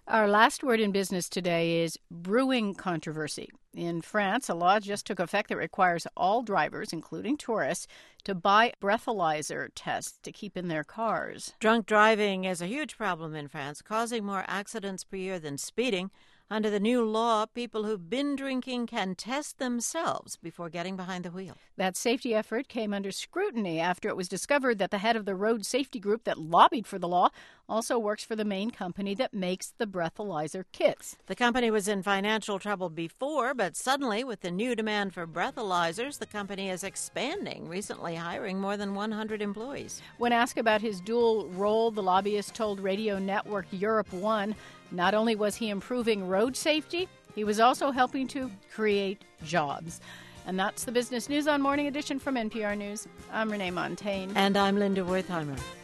Our last word in business today is brewing controversy. In France, a law just took effect that requires all drivers, including tourists, to buy breathalyzer tests to keep in their cars. Drunk driving is a huge problem in France, causing more accidents per year than speeding. Under the new law, people who've been drinking can test themselves before getting behind the wheel. That safety effort came under scrutiny after it was discovered that the head of the road safety group that lobbied for the law also works for the main company that makes the breathalyzer kits. The company was in financial trouble before, but suddenly, with the new demand for breathalyzers, the company is expanding, recently hiring more than 100 employees. When asked about his dual role, the lobbyist told Radio Network Europe 1 not only was he improving road safety, he was also helping to create jobs. And that's the Business News on Morning Edition from NPR News. I'm Renee Montaigne. And I'm Linda Wertheimer.